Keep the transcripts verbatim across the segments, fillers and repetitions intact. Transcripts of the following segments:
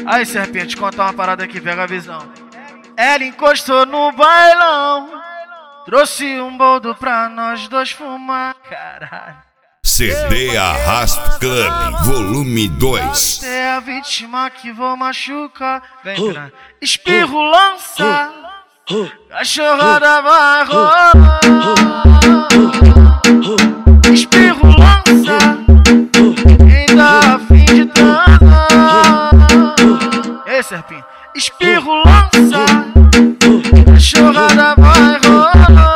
Aí, serpente, contar uma parada aqui, pega a visão. Ela encostou no bailão, trouxe um boldo pra nós dois fumar. Caralho. C D Arrasto Club, volume dois. É a vítima que vou machucar. Vem, grande. Espirro lança, cachorrada vai rolar. Espirro lança, quem dá a fim de transar. Ei, serpinho. Espirro lança, cachorrada vai rolar.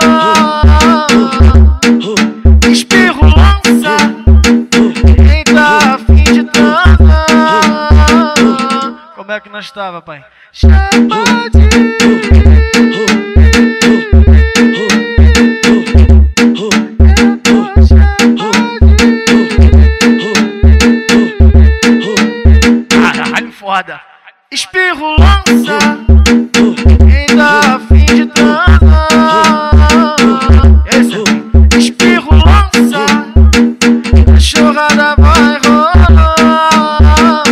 Espirro lança, quem tá a fim de transar. Como é que nós tava, pai? Chama de caralho, foda. Espirro lança, quem dá a fim de transar. Esse é espirro lança, cachorrada vai rolar.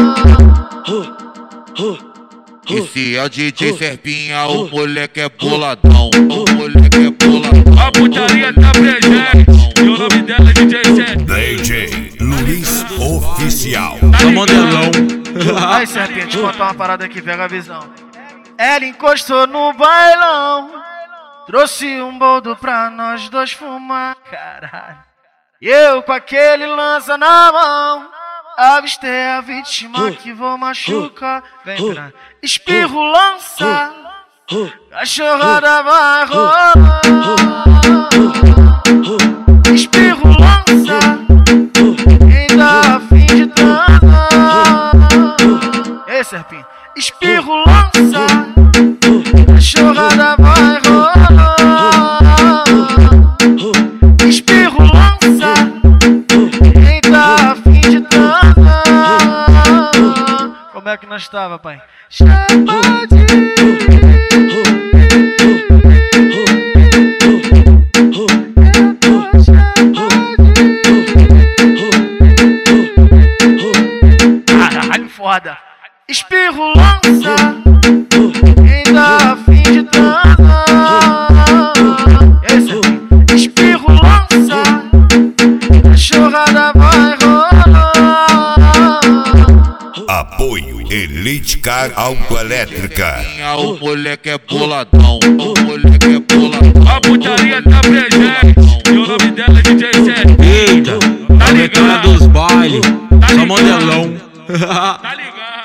Esse é o D J Serpinha, o moleque é boladão. O moleque é boladão. A putaria tá presente e o nome dela é D J Serpinha. D J Luiz Oficial. Tá modelão. Aí, serpente, contar uma parada aqui, pega a visão. Ela encostou no bailão, trouxe um boldo pra nós dois fumar. Caralho. E eu com aquele lança na mão, avistei a vítima que vou machucar. Vem, grande. Espirro lança, cachorrada vai rolar. Espirro lança, quem dá a fim de transar. Ei, serpinho. Espirro lança, cachorrada vai rolar. Espirro lança, quem tá a fim de transar. Como é que nós tava, pai? Chama de caralho, foda. Espirro lança, quem dá a fim de transar. Esse é espirro lança, cachorrada vai rolar. Apoio Elite Car Autoelétrica. O moleque é boladão. O moleque é boladão. A putaria tá presente e o nome dela é D J Serpinha. Eita, Tá a ligado? dos bailes, Tá só ligado? modelão. Tá ligado?